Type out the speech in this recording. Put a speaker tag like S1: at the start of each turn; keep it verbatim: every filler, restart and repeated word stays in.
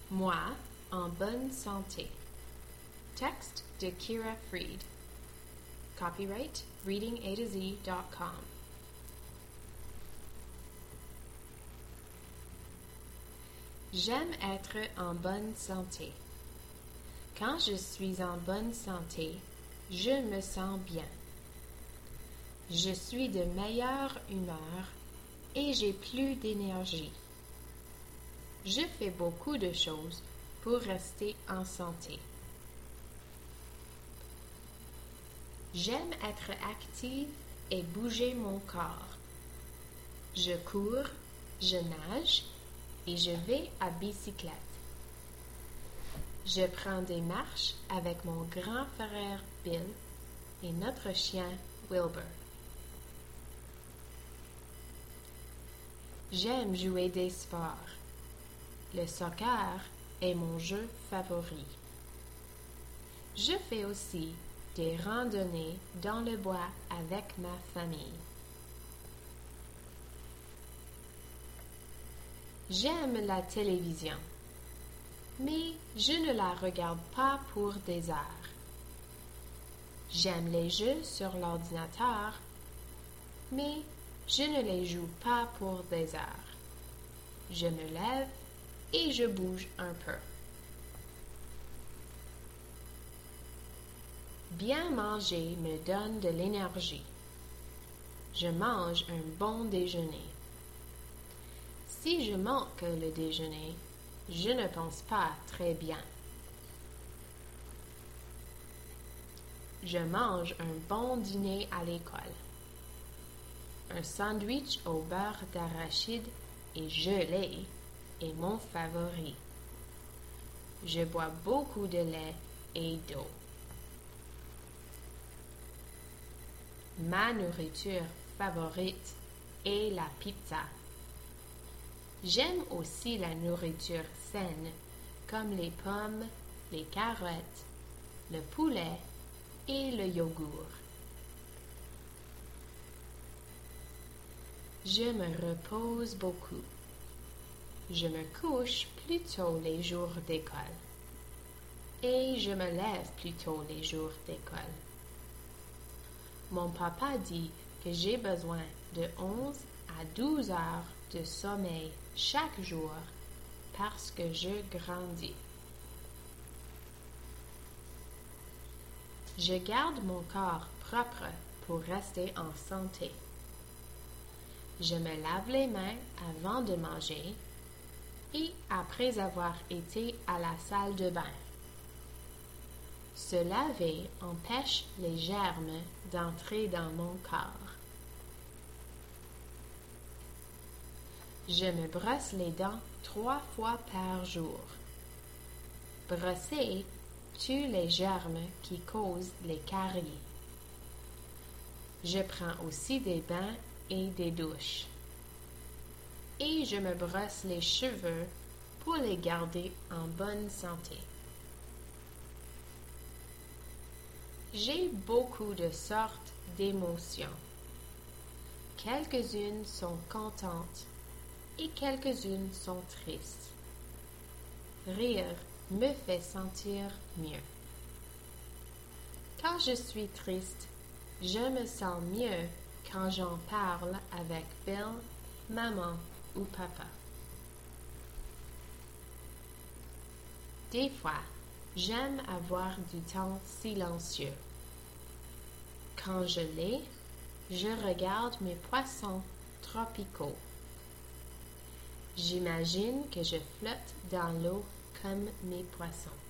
S1: Moi, en bonne santé. Texte de Kira Freed. Copyright reading a to z dot com. J'aime être en bonne santé. Quand je suis en bonne santé, je me sens bien. Je suis de meilleure humeur et j'ai plus d'énergie. Je fais beaucoup de choses pour rester en santé. J'aime être active et bouger mon corps. Je cours, je nage et je vais à bicyclette. Je prends des marches avec mon grand frère Bill et notre chien Wilbur. J'aime jouer des sports. Le soccer est mon jeu favori. Je fais aussi des randonnées dans le bois avec ma famille. J'aime la télévision, mais je ne la regarde pas pour des heures. J'aime les jeux sur l'ordinateur, mais je ne les joue pas pour des heures. Je me lève et je bouge un peu. Bien manger me donne de l'énergie. Je mange un bon déjeuner. Si je manque le déjeuner, je ne pense pas très bien. Je mange un bon dîner à l'école. Un sandwich au beurre d'arachide et gelé est mon favori. Je bois beaucoup de lait et d'eau. Ma nourriture favorite est la pizza. J'aime aussi la nourriture saine, comme les pommes, les carottes, le poulet et le yogourt. Je me repose beaucoup. Je me couche plus tôt les jours d'école et je me lève plus tôt les jours d'école. Mon papa dit que j'ai besoin de onze à douze heures de sommeil chaque jour parce que je grandis. Je garde mon corps propre pour rester en santé. Je me lave les mains avant de manger et après avoir été à la salle de bain. Se laver empêche les germes d'entrer dans mon corps. Je me brosse les dents trois fois par jour. Brosser tue les germes qui causent les caries. Je prends aussi des bains et des douches. Et je me brosse les cheveux pour les garder en bonne santé. J'ai beaucoup de sortes d'émotions. Quelques-unes sont contentes et quelques-unes sont tristes. Rire me fait sentir mieux. Quand je suis triste, je me sens mieux quand j'en parle avec Bill, maman ou papa. Des fois, j'aime avoir du temps silencieux. Quand je l'ai, je regarde mes poissons tropicaux. J'imagine que je flotte dans l'eau comme mes poissons.